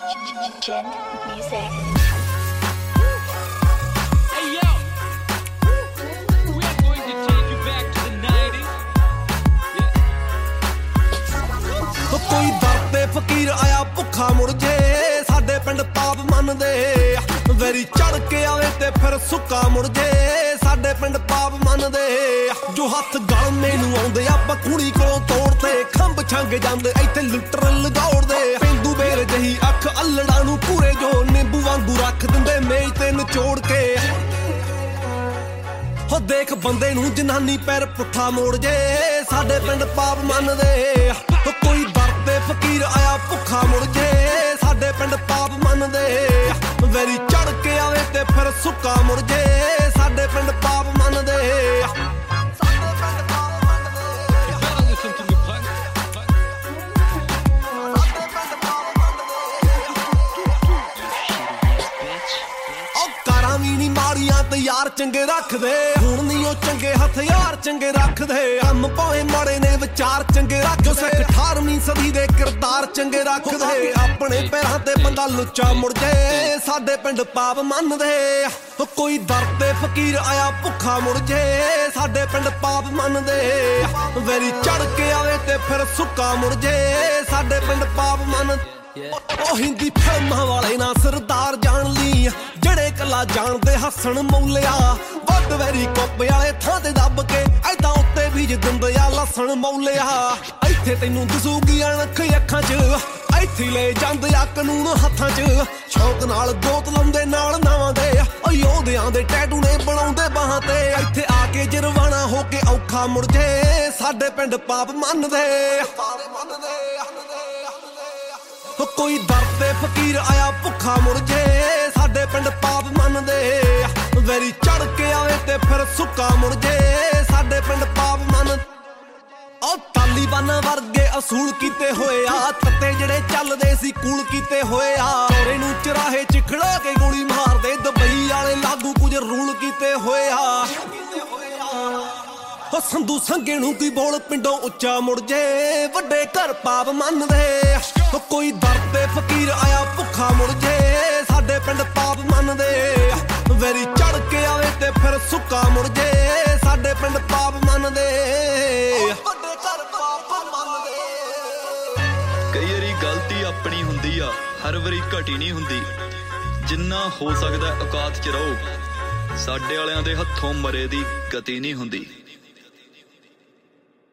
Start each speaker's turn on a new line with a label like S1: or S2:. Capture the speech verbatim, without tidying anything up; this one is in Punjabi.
S1: Gen Music.
S2: Hey yo, we are going to take you back to the nineties.
S3: Yeah. ਕੋਈ ਦਰ ਤੇ ਫਕੀਰ ਆਇਆ ਭੁੱਖਾ ਮੁੜ ਜੇ ਸਾਡੇ ਪਿੰਡ ਪਾਪ ਮੰਨਦੇ ਵੈਰੀ ਚੜ ਕੇ ਆਵੇ ਤੇ ਫਿਰ ਸੁੱਕਾ ਮੁੜ ਜੇ ਸਾਡੇ ਪਿੰਡ ਪਾਪ ਮੰਨਦੇ ਜੋ ਹੱਥ ਗਲ ਮੈਨੂੰ ਆਉਂਦੇ ਆਪਾਂ ਕੁੜੀ ਕੋਲੋਂ ਤੋੜਦੇ ਖੰਭ ਛੰਗ ਜਾਂਦੇ ਇੱਥੇ ਲੁੱਟਰ ਲਗਾਉੜਦੇ ਪਿੰਡੂ ਬੇਰ ਜਹੀ ਅੱਖ ਅਲੜਾ ਨੂੰ ਪੂਰੇ ਜੋ ਨਿੰਬੂ ਵਾਂਗੂ ਰੱਖ ਦਿੰਦੇ ਮੇਜ਼ ਤੇ ਨਿਚੋੜ ਕੇ ਹੋ ਦੇਖ ਬੰਦੇ ਨੂੰ ਜਨਾਨੀ ਪੈਰ ਪੁੱਠਾ ਮੋੜ ਜੇ ਸਾਡੇ ਪਿੰਡ ਪਾਪ ਮੰਨਦੇ ਕੋਈ ਦਰ ਤੇ ਫਕੀਰ ਆਇਆ ਭੁੱਖਾ ਮੁੜ ਜੇ ਸਾਡੇ ਪਿੰਡ ਪਾਪ ਮੰਨਦੇ ਵੈਰੀ ਚੜ ਕੇ ਆਵੇ ਤੇ ਫਿਰ ਸੁੱਕਾ ਮੁੜ ਜੇ ਸਾਡੇ ਪਿੰਡ ਪਾਪ ਮੰਨਦੇ ਸਾਡੇ ਪਿੰਡ ਪਾਪ ਮੰਨਦੇ
S2: You better listen to me, punk.
S3: ਸਾਡੇ ਪਿੰਡ ਪਾਪ ਮੰਨਦੇ ਉਹ ਕਾਰਾਂ ਵੀ ਨੀ ਮਾੜੀਆਂ ਤੇ ਯਾਰ ਚੰਗੇ ਰੱਖਦੇ ਹੁਣ ਨੀ ਉਹ ਚੰਗੇ ਹਥਿਆਰ ਚੰਗੇ ਰੱਖਦੇ ਕੰਮ ਭਾਵੇਂ ਮਾੜੇ ਨੇ ਵਿਚਾਰ ਚੰਗੇ ਰੱਖਦੇ ਸਿੱਖ ਅਠਾਰਵੀਂ ਸਦੀ ਦੇ ਕਿਰਦਾਰ ਚੰਗੇ ਰੱਖਦੇ ਆਪਣੇ ਪੈਰਾਂ ਤੇ ਬੰਦਾ ਲੁੱਚਾ ਮੁੜ ਜੇ ਸਾਡੇ ਪਿੰਡ ਪਾਪ ਮੰਨਦੇ ਕੋਈ ਦਰ ਤੇ ਫਕੀਰ ਆਇਆ ਭੁੱਖਾ ਮੁੜ ਜੇ ਸਾਡੇ ਪਿੰਡ ਪਾਪ ਮੰਨਦੇ ਵੈਰੀ ਚੜ ਕੇ ਆਵੇ ਤੇ ਫਿਰ ਸੁੱਕਾ ਮੁੜ ਜੇ ਸਾਡੇ ਪਿੰਡ ਪਾਪ ਮੰਨਦੇ ਉਹ ਹਿੰਦੀ ਫਿਲਮਾਂ ਵਾਲੇ ਨਾ ਸਰਦਾਰ ਜਾਣ ਲਈ ਜਿਹੜੇ ਕੱਲਾ ਜਾਣਦੇ ਹੱਸਣ ਮੌਲਿਆ ਵੱਡ ਵੈਰੀ ਕੁੱਪ ਵਾਲੇ ਥਾਂ ਤੇ ਦੱਬ ਕੇ ਐਦਾਂ ਉੱਤੇ ਬੀਜ ਦਿੰਦੇ ਆ ਲਸਣ ਮੌਲਿਆ ਇੱਥੇ ਤੈਨੂੰ ਦਸੂਗੀ ਅਣਖ ਅੱਖਾਂ 'ਚ ਇੱਥੇ ਲੈ ਜਾਂਦੇ ਆ ਕਾਨੂੰਨ ਹੱਥਾਂ 'ਚ ਸ਼ੌਕ ਨਾਲ ਗੋਤ ਲਾਉਂਦੇ ਨਾਲ ਨਾਵਾਂ ਦੇ ਓ ਯੋਧਿਆਂ ਦੇ ਟੈਟੂ ਨੇ ਬਣਾਉਂਦੇ ਬਾਹਾਂ ਤੇ ਇੱਥੇ ਆ ਕੇ ਜਰਵਾਣਾ ਹੋ ਕੇ ਔਖਾ ਮੁੜ ਜੇ ਸਾਡੇ ਪਿੰਡ ਪਾਪ ਮੰਨਦੇ ਕੋਈ ਦਰ ਤੇ ਫਕੀਰ ਆਇਆ ਭੁੱਖਾ ਮੁੜ ਜੇ ਸਾਡੇ ਪਿੰਡ ਪਾਪ ਮੰਨਦੇ ਵੈਰੀ ਚੜ ਕੇ ਆਵੇ ਤੇ ਫਿਰ ਸੁੱਕਾ ਮੁੜ ਜੇ ਸਾਡੇ ਪਿੰਡ ਪਾਪ ਮੰਨ ਉਹ ਤਾਲੀਬਾਨਾਂ ਵਰਗੇ ਅਸੂਲ ਕੀਤੇ ਹੋਏ ਆ ਤੱਤੇ ਜਿਹੜੇ ਚੱਲਦੇ ਸੀ ਕੂਲ ਕੀਤੇ ਹੋਏ ਆ ਚੋਰੇ ਨੂੰ ਚਰਾਹੇ 'ਚ ਖੜਾ ਕੇ ਗੋਲੀ ਮਾਰਦੇ ਦੁਬਈ ਵਾਲੇ ਲਾਗੂ ਕੁਝ ਰੂਲ ਕੀਤੇ ਹੋਏ ਆ ਉਹ ਸੰਧੂ ਸੰਗੇ ਨੂੰ ਕੀ ਬੋਲ ਪਿੰਡੋਂ ਉੱਚਾ ਮੁੜ ਜੇ ਵੱਡੇ ਘਰ ਪਾਪ ਮੰਨਦੇ ਕੋਈ ਦਰ ਤੇ ਫਕੀਰ ਆਇਆ ਭੁੱਖਾ ਮੁੜ ਜੇ ਸਾਡੇ ਪਿੰਡ ਪਾਪ ਮੰਨਦੇ ਵੈਰੀ ਚੜ ਕੇ ਆਵੇ ਤੇ ਫਿਰ ਸੁੱਕਾ ਮੁੜ ਜੇ ਸਾਡੇ ਪਿੰਡ ਪਾਪ ਮੰਨਦੇ ਵੱਡੇ ਘਰ ਪਾਪ ਮੰਨਦੇ
S4: ਕਈ ਵਾਰੀ ਗਲਤੀ ਆਪਣੀ ਹੁੰਦੀ ਆ ਹਰ ਵਾਰੀ ਘਟੀ ਨਹੀਂ ਹੁੰਦੀ ਜਿੰਨਾ ਹੋ ਸਕਦਾ ਔਕਾਤ 'ਚ ਰਹੋ ਸਾਡੇ ਵਾਲਿਆਂ ਦੇ ਹੱਥੋਂ ਮਰੇ ਦੀ ਗਤੀ ਨਹੀਂ ਹੁੰਦੀ।